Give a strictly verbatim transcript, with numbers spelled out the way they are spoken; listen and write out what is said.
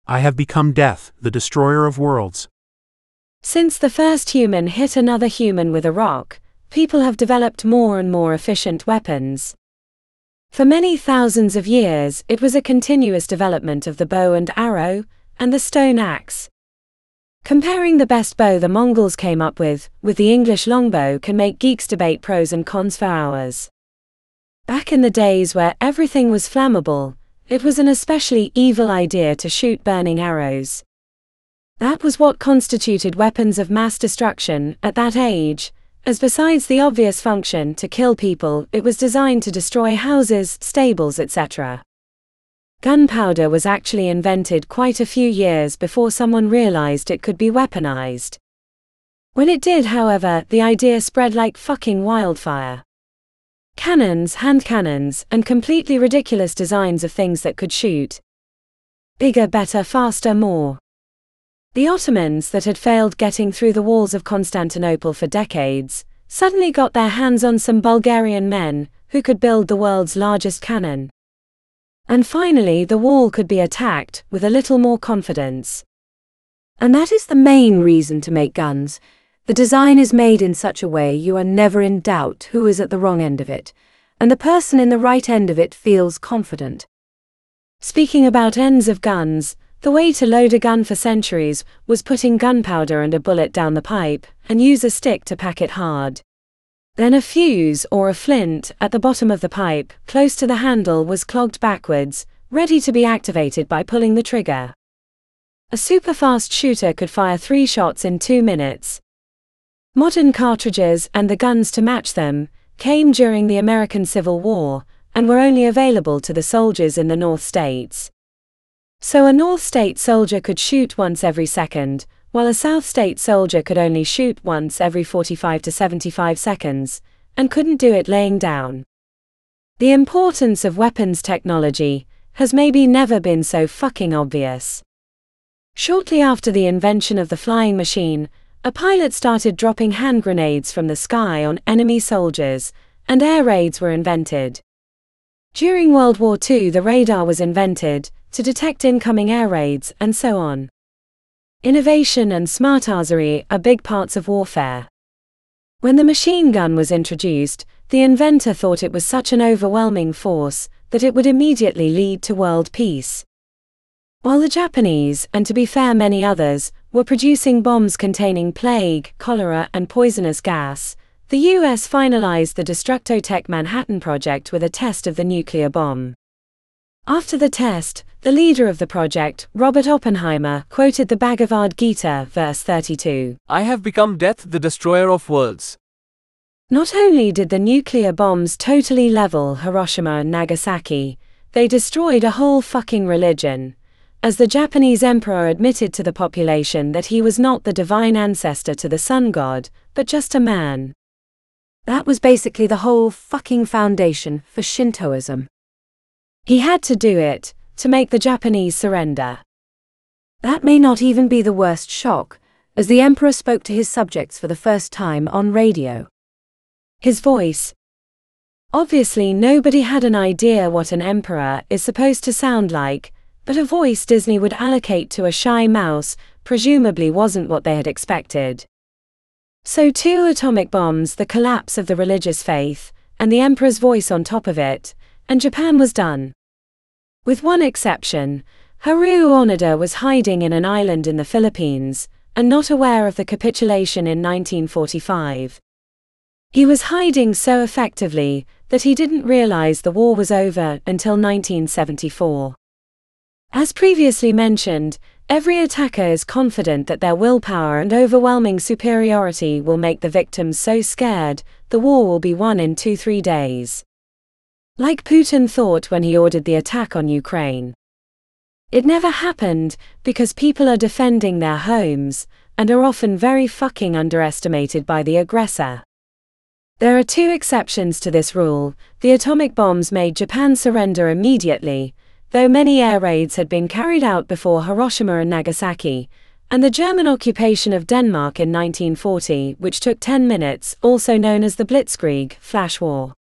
I have become death, the destroyer of worlds. Since the first human hit another human with a rock, people have developed more and more efficient weapons. For many thousands of years, it was a continuous development of the bow and arrow, and the stone axe. Comparing the best bow the Mongols came up with, with the English longbow can make geeks debate pros and cons for hours. Back in the days where everything was flammable, it was an especially evil idea to shoot burning arrows. That was what constituted weapons of mass destruction at that age, as besides the obvious function to kill people, it was designed to destroy houses, stables, et cetera. Gunpowder was actually invented quite a few years before someone realized it could be weaponized. When it did, however, the idea spread like fucking wildfire. Cannons, hand cannons, and completely ridiculous designs of things that could shoot. Bigger, better, faster, more. The Ottomans, that had failed getting through the walls of Constantinople for decades, suddenly got their hands on some Bulgarian men who could build the world's largest cannon. And finally the wall could be attacked with a little more confidence. And that is the main reason to make guns. The design is made in such a way you are never in doubt who is at the wrong end of it, and the person in the right end of it feels confident. Speaking about ends of guns, the way to load a gun for centuries was putting gunpowder and a bullet down the pipe, and use a stick to pack it hard. Then a fuse or a flint at the bottom of the pipe, close to the handle, was clogged backwards, ready to be activated by pulling the trigger. A super-fast shooter could fire three shots in two minutes. Modern cartridges, and the guns to match them, came during the American Civil War, and were only available to the soldiers in the North States. So a North State soldier could shoot once every second, while a South State soldier could only shoot once every forty-five to seventy-five seconds, and couldn't do it laying down. The importance of weapons technology has maybe never been so fucking obvious. Shortly after the invention of the flying machine, a pilot started dropping hand grenades from the sky on enemy soldiers, and air raids were invented. During World War Two, the radar was invented to detect incoming air raids, and so on. Innovation and smartassery are big parts of warfare. When the machine gun was introduced, the inventor thought it was such an overwhelming force that it would immediately lead to world peace. While the Japanese, and to be fair many others, were producing bombs containing plague, cholera, and poisonous gas, the U S finalized the Destructotech Manhattan Project with a test of the nuclear bomb. After the test, the leader of the project, Robert Oppenheimer, quoted the Bhagavad Gita, verse thirty-two. I have become death, the destroyer of worlds. Not only did the nuclear bombs totally level Hiroshima and Nagasaki, they destroyed a whole fucking religion, as the Japanese emperor admitted to the population that he was not the divine ancestor to the sun god, but just a man. That was basically the whole fucking foundation for Shintoism. He had to do it to make the Japanese surrender. That may not even be the worst shock, as the emperor spoke to his subjects for the first time on radio. His voice. Obviously nobody had an idea what an emperor is supposed to sound like, but a voice Disney would allocate to a shy mouse presumably wasn't what they had expected. So two atomic bombs, the collapse of the religious faith, and the emperor's voice on top of it, and Japan was done. With one exception, Haruo Onoda was hiding in an island in the Philippines, and not aware of the capitulation in nineteen forty-five. He was hiding so effectively that he didn't realize the war was over until nineteen seventy-four. As previously mentioned, every attacker is confident that their willpower and overwhelming superiority will make the victims so scared, the war will be won in two to three days. Like Putin thought when he ordered the attack on Ukraine. It never happened, because people are defending their homes, and are often very fucking underestimated by the aggressor. There are two exceptions to this rule. The atomic bombs made Japan surrender immediately, though many air raids had been carried out before Hiroshima and Nagasaki, and the German occupation of Denmark in nineteen forty, which took ten minutes, also known as the Blitzkrieg, Flash War.